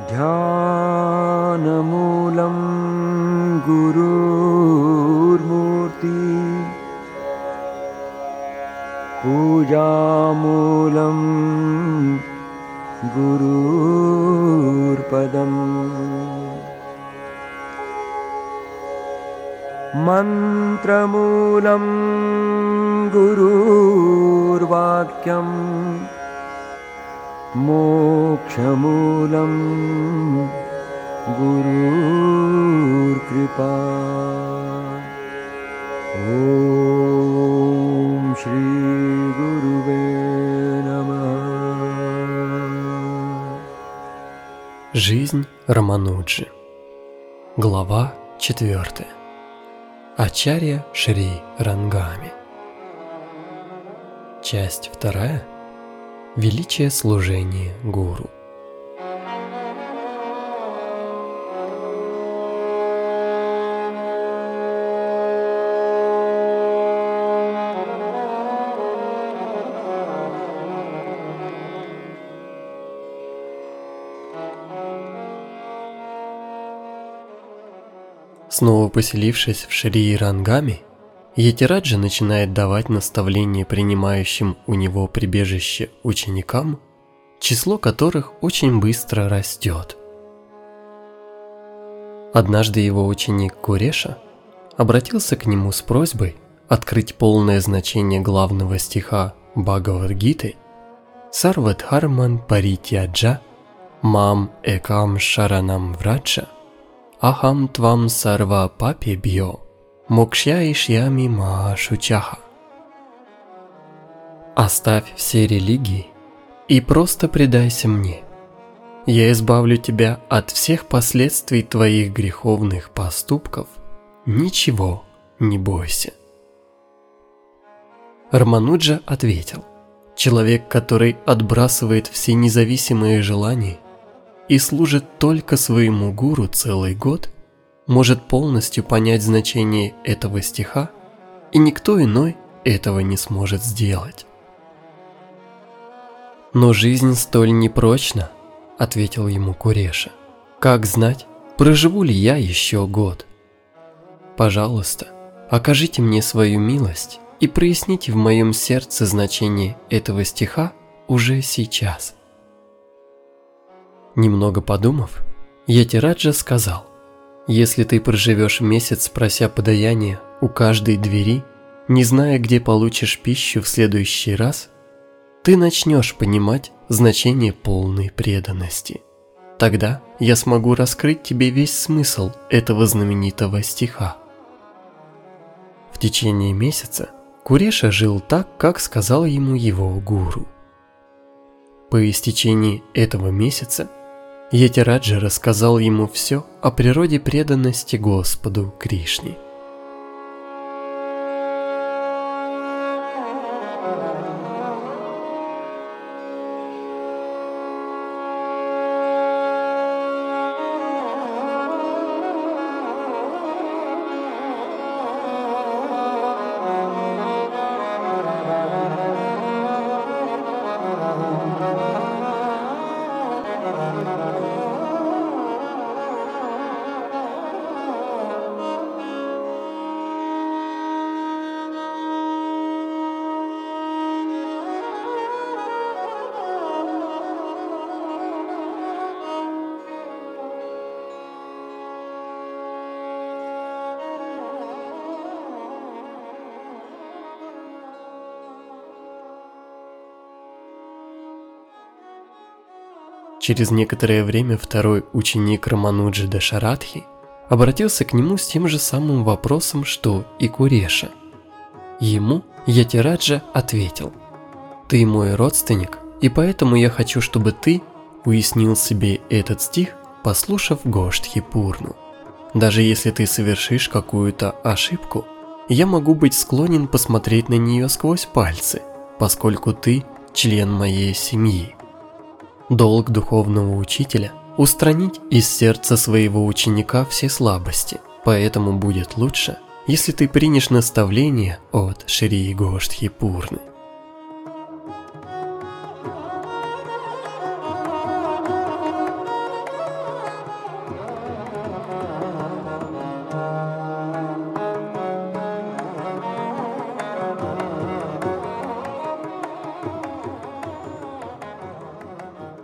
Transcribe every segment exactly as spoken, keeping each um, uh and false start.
ध्यानमूलं गुरुर्मूर्ति पूजामूलं गुरुर्पदम् मन्त्रमूलं गुरुर्वाक्यम् मोक्षमूलं गुरुर्कृपा। ॐ श्री गुरुवे नमः। Жизнь Рамануджи. Глава четвертая. Ачарья Шри Рангами. Часть вторая. Величие служения гуру. Снова поселившись в Шри Рангами, Йатираджа начинает давать наставления принимающим у него прибежище ученикам, число которых очень быстро растет. Однажды его ученик Куреша обратился к нему с просьбой открыть полное значение главного стиха Бхагавад-гиты «Сарвадхарман паритьяджа мам экам шаранам враджа ахам твам сарва папебьё мокшяишьями маашучаха». «Оставь все религии и просто предайся мне. Я избавлю тебя от всех последствий твоих греховных поступков. Ничего не бойся». Рамануджа ответил: человек, который отбрасывает все независимые желания и служит только своему гуру целый год, может полностью понять значение этого стиха, и никто иной этого не сможет сделать. «Но жизнь столь непрочна», — ответил ему Куреша. «Как знать, проживу ли я еще год? Пожалуйста, окажите мне свою милость и проясните в моем сердце значение этого стиха уже сейчас». Немного подумав, Йатираджа сказал: «Если ты проживешь месяц, прося подаяния у каждой двери, не зная, где получишь пищу в следующий раз, ты начнешь понимать значение полной преданности. Тогда я смогу раскрыть тебе весь смысл этого знаменитого стиха». В течение месяца Куреша жил так, как сказал ему его гуру. По истечении этого месяца Йатираджа рассказал ему все о природе преданности Господу Кришне. Через некоторое время второй ученик Рамануджи Дашарадхи обратился к нему с тем же самым вопросом, что и Куреша. Ему Йатираджа ответил: «Ты мой родственник, и поэтому я хочу, чтобы ты уяснил себе этот стих, послушав Гоштхи Пурну. Даже если ты совершишь какую-то ошибку, я могу быть склонен посмотреть на нее сквозь пальцы, поскольку ты член моей семьи. Долг духовного учителя – устранить из сердца своего ученика все слабости, поэтому будет лучше, если ты примешь наставление от Шри Гоштхи Пурны».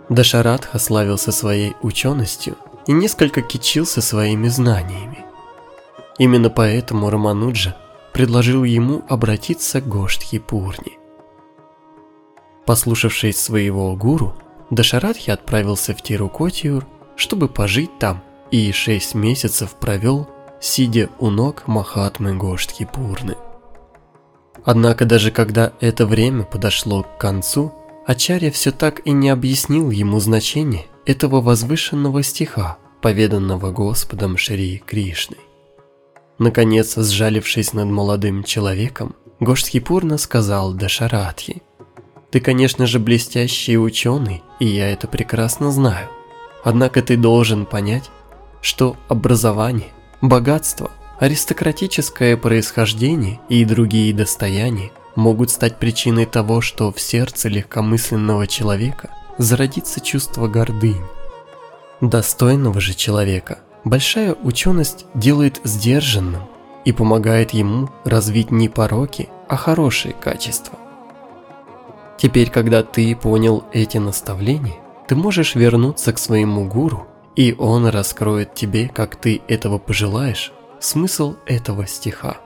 Дашаратха славился своей ученостью и несколько кичился своими знаниями. Именно поэтому Рамануджа предложил ему обратиться к Гоштхи-Пурне. Послушавшись своего гуру, Дашаратхи отправился в Тирукотиюр, чтобы пожить там, и шесть месяцев провел, сидя у ног Махатмы Гоштхи-Пурны. Однако даже когда это время подошло к концу, Ачарья все так и не объяснил ему значение этого возвышенного стиха, поведанного Господом Шри Кришной. Наконец, сжалившись над молодым человеком, Гоштхи-Пурна сказал Дашаратхи: «Ты, конечно же, блестящий ученый, и я это прекрасно знаю. Однако ты должен понять, что образование, богатство, аристократическое происхождение и другие достояния могут стать причиной того, что в сердце легкомысленного человека зародится чувство гордыни. Достойного же человека большая ученость делает сдержанным и помогает ему развить не пороки, а хорошие качества. Теперь, когда ты понял эти наставления, ты можешь вернуться к своему гуру, и он раскроет тебе, как ты этого пожелаешь, смысл этого стиха».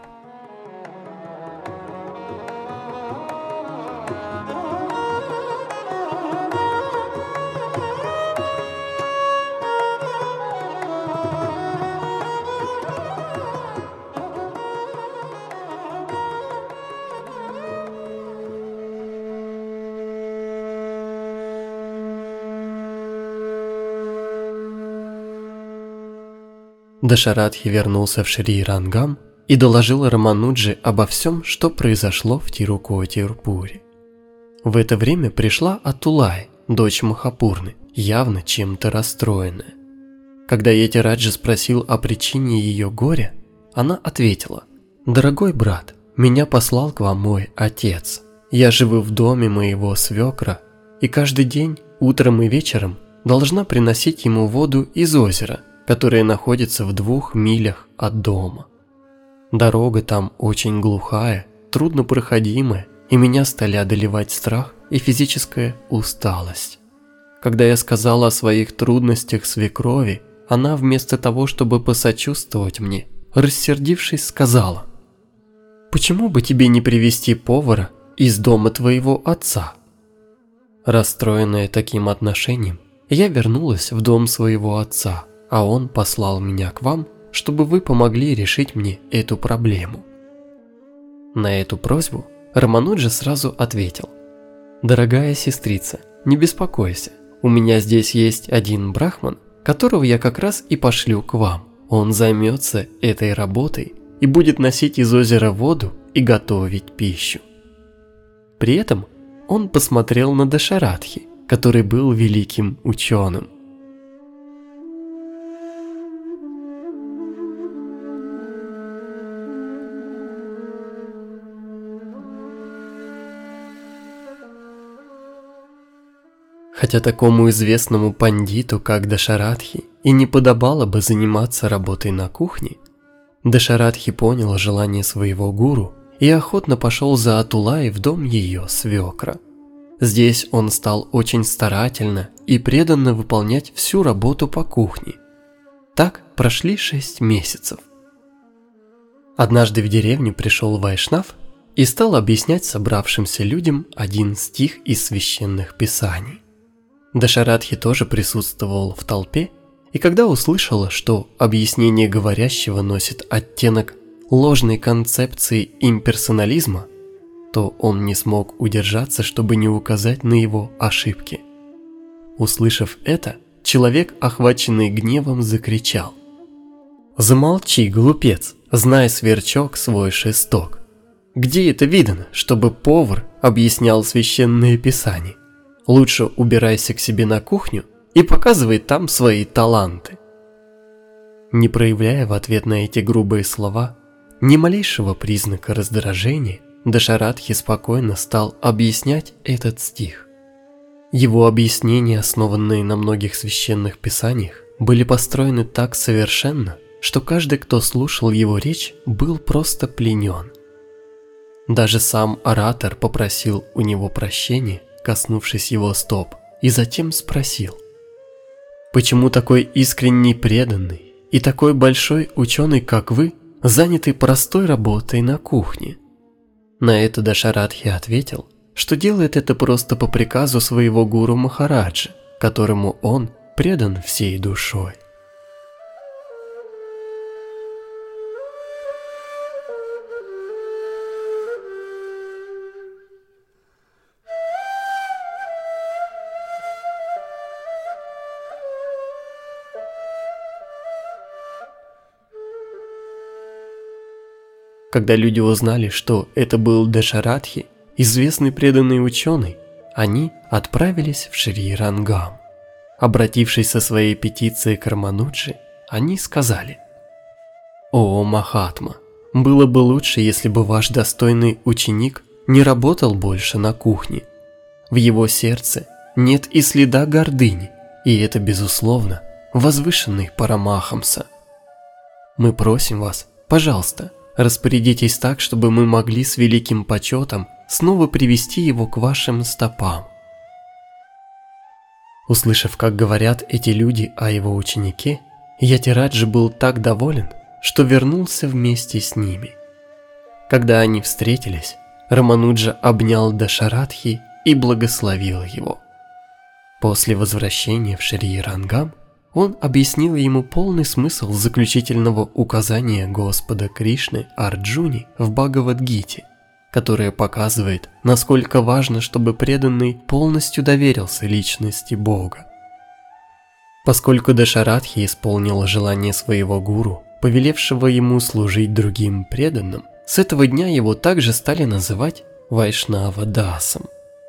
Дашаратхи вернулся в Шри-Рангам и доложил Рамануджи обо всем, что произошло в Тирукотиюр-Пуре. В это время пришла Атулай, дочь Махапурны, явно чем-то расстроенная. Когда Йатираджа спросил о причине ее горя, она ответила: «Дорогой брат, меня послал к вам мой отец. Я живу в доме моего свекра, и каждый день, утром и вечером, должна приносить ему воду из озера, которое находится в двух милях от дома. Дорога там очень глухая, труднопроходимая, и меня стали одолевать страх и физическая усталость. Когда я сказала о своих трудностях свекрови, она вместо того, чтобы посочувствовать мне, рассердившись, сказала: «Почему бы тебе не привести повара из дома твоего отца?» Расстроенная таким отношением, я вернулась в дом своего отца, а он послал меня к вам, чтобы вы помогли решить мне эту проблему». На эту просьбу Рамануджа сразу ответил: «Дорогая сестрица, не беспокойся, у меня здесь есть один брахман, которого я как раз и пошлю к вам. Он займется этой работой и будет носить из озера воду и готовить пищу». При этом он посмотрел на Дашаратхи, который был великим ученым. Хотя такому известному пандиту, как Дашаратхи, и не подобало бы заниматься работой на кухне, Дашаратхи понял желание своего гуру и охотно пошел за Атулай в дом ее свекра. Здесь он стал очень старательно и преданно выполнять всю работу по кухне. Так прошли шесть месяцев. Однажды в деревню пришел Вайшнав и стал объяснять собравшимся людям один стих из священных писаний. Дашаратхи тоже присутствовал в толпе, и когда услышала, что объяснение говорящего носит оттенок ложной концепции имперсонализма, то он не смог удержаться, чтобы не указать на его ошибки. Услышав это, человек, охваченный гневом, закричал: «Замолчи, глупец, знай, сверчок, свой шесток. Где это видано, чтобы повар объяснял священные писания? Лучше убирайся к себе на кухню и показывай там свои таланты». Не проявляя в ответ на эти грубые слова ни малейшего признака раздражения, Дашаратхи спокойно стал объяснять этот стих. Его объяснения, основанные на многих священных писаниях, были построены так совершенно, что каждый, кто слушал его речь, был просто пленен. Даже сам оратор попросил у него прощения, коснувшись его стоп, и затем спросил: «Почему такой искренний преданный и такой большой ученый, как вы, заняты простой работой на кухне?» На это Дашаратхи ответил, что делает это просто по приказу своего гуру Махараджа, которому он предан всей душой. Когда люди узнали, что это был Дашаратхи, известный преданный ученый, они отправились в Шри-Рангам. Обратившись со своей петицией к Рамануджи, они сказали: «О, Махатма, было бы лучше, если бы ваш достойный ученик не работал больше на кухне. В его сердце нет и следа гордыни, и это, безусловно, возвышенный Парамахамса. Мы просим вас, пожалуйста, распорядитесь так, чтобы мы могли с великим почетом снова привести его к вашим стопам». Услышав, как говорят эти люди о его ученике, Ятираджа был так доволен, что вернулся вместе с ними. Когда они встретились, Рамануджа обнял Дашаратхи и благословил его. После возвращения в Шри-Рангам он объяснил ему полный смысл заключительного указания Господа Кришны Арджуне в Бхагавад-гите, которое показывает, насколько важно, чтобы преданный полностью доверился личности Бога. Поскольку Дашаратхи исполнил желание своего гуру, повелевшего ему служить другим преданным, с этого дня его также стали называть Вайшнава-дасом.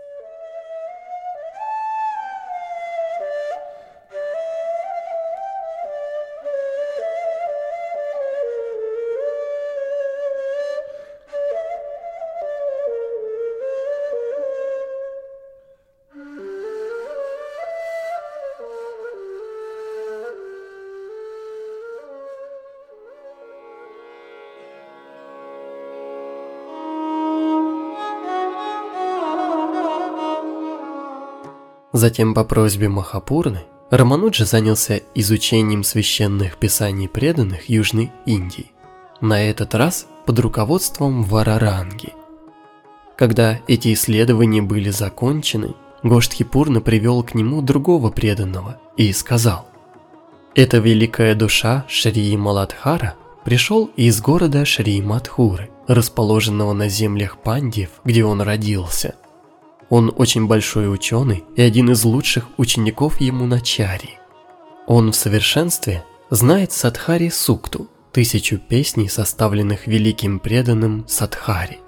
Затем по просьбе Махапурны Рамануджа занялся изучением священных писаний преданных Южной Индии, на этот раз под руководством Вараранги. Когда эти исследования были закончены, Гоштхипурна привел к нему другого преданного и сказал: «Эта великая душа Шри Маладхара пришел из города Шри Мадхуры, расположенного на землях Пандьев, где он родился. Он очень большой ученый и один из лучших учеников Ямуначарьи. Он в совершенстве знает Садхари Сукту, тысячу песней, составленных великим преданным Садхари.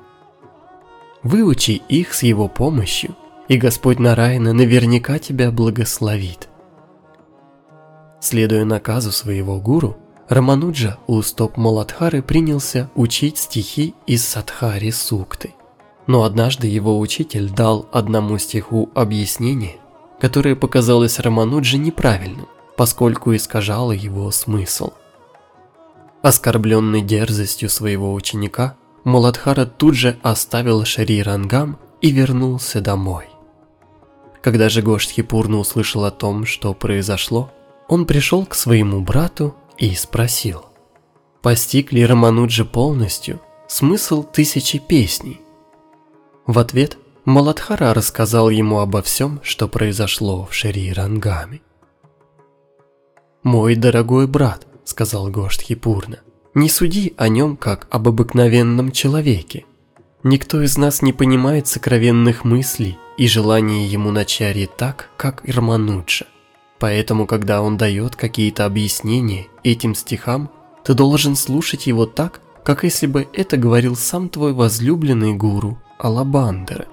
Выучи их с его помощью, и Господь Нараяна наверняка тебя благословит». Следуя наказу своего гуру, Рамануджа у стоп Маладхары принялся учить стихи из Садхари Сукты. Но однажды его учитель дал одному стиху объяснение, которое показалось Рамануджи неправильным, поскольку искажало его смысл. Оскорбленный дерзостью своего ученика, Маладхара тут же оставил Шри-Рангам и вернулся домой. Когда же Гоштхипурна услышал о том, что произошло, он пришел к своему брату и спросил: постиг ли Рамануджа полностью смысл тысячи песней? В ответ Маладхара рассказал ему обо всем, что произошло в Шри-Рангаме. «Мой дорогой брат», — сказал Гоштхипурна, — «не суди о нем как об обыкновенном человеке. Никто из нас не понимает сокровенных мыслей и желаний Ямуначарьи так, как Рамануджа. Поэтому, когда он дает какие-то объяснения этим стихам, ты должен слушать его так, как если бы это говорил сам твой возлюбленный гуру Алабандера».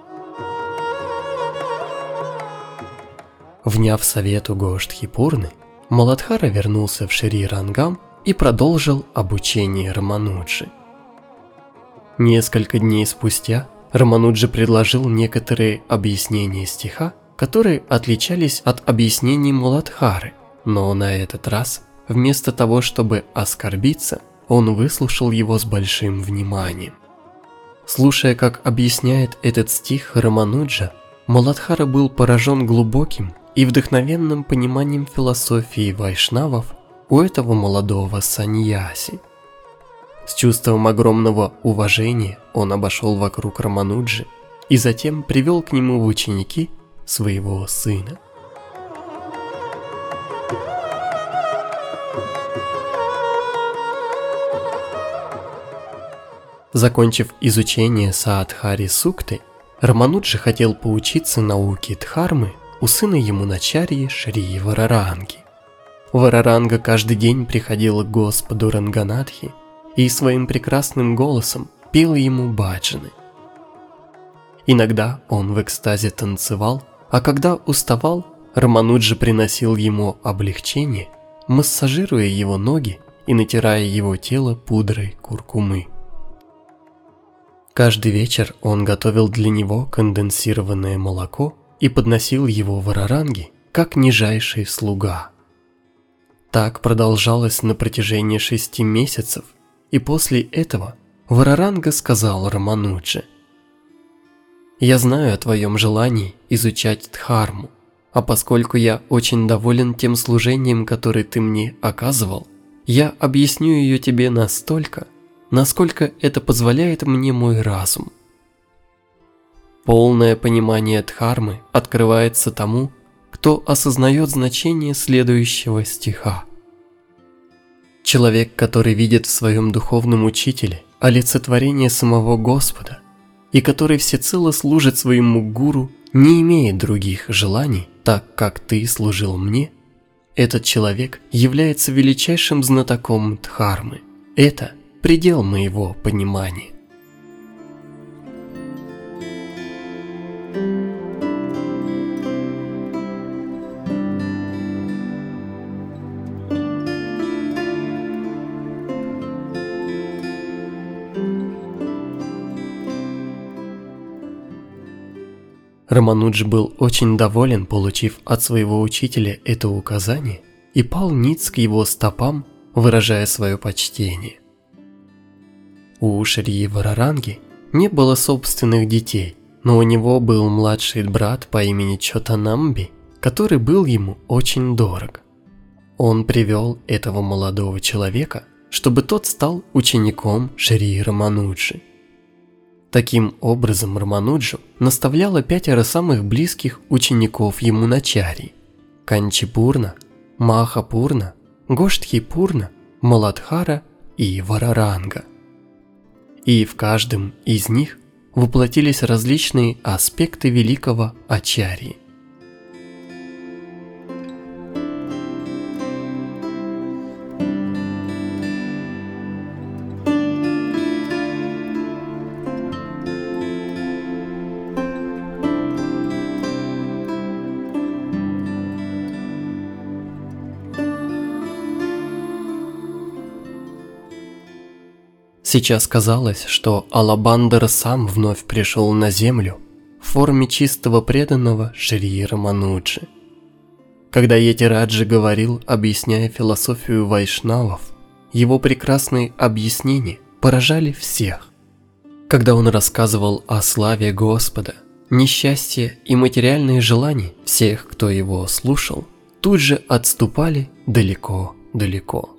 Вняв совету Гоштхипурны, Маладхара вернулся в Шри-Рангам и продолжил обучение Рамануджи. Несколько дней спустя Рамануджа предложил некоторые объяснения стиха, которые отличались от объяснений Маладхары, но на этот раз, вместо того, чтобы оскорбиться, он выслушал его с большим вниманием. Слушая, как объясняет этот стих Рамануджа, Маладхара был поражен глубоким и вдохновенным пониманием философии вайшнавов у этого молодого саньяси. С чувством огромного уважения он обошел вокруг Рамануджи и затем привел к нему в ученики своего сына. Закончив изучение Саадхари Сукты, Рамануджа хотел поучиться науке Дхармы у сына Ямуначарьи Шри Вараранги. Вараранга каждый день приходила к Господу Ранганатхи и своим прекрасным голосом пел ему баджаны. Иногда он в экстазе танцевал, а когда уставал, Рамануджа приносил ему облегчение, массажируя его ноги и натирая его тело пудрой куркумы. Каждый вечер он готовил для него конденсированное молоко и подносил его Вараранге, как нижайший слуга. Так продолжалось на протяжении шести месяцев, и после этого Вараранга сказал Раманудже: «Я знаю о твоем желании изучать Дхарму, а поскольку я очень доволен тем служением, которое ты мне оказывал, я объясню ее тебе настолько, насколько это позволяет мне мой разум. Полное понимание Дхармы открывается тому, кто осознает значение следующего стиха. Человек, который видит в своем духовном учителе олицетворение самого Господа и который всецело служит своему гуру, не имеет других желаний, так как ты служил мне, этот человек является величайшим знатоком Дхармы. Это предел моего понимания. Раманудж был очень доволен, получив от своего учителя это указание, и пал ниц к его стопам, выражая свое почтение. У Шри Вараранги не было собственных детей, но у него был младший брат по имени Чотанамби, который был ему очень дорог. Он привел этого молодого человека, чтобы тот стал учеником Шри Рамануджи. Таким образом, Рамануджу наставляло пятеро самых близких учеников Ямуначарьи – Канчипурна, Махапурна, Гоштхипурна, Маладхара и Вараранга. И в каждом из них воплотились различные аспекты великого ачарьи. Сейчас казалось, что Алабандра сам вновь пришел на землю в форме чистого преданного Шри Рамануджи. Когда Йетираджа говорил, объясняя философию вайшнавов, его прекрасные объяснения поражали всех. Когда он рассказывал о славе Господа, несчастье и материальные желания всех, кто его слушал, тут же отступали далеко-далеко.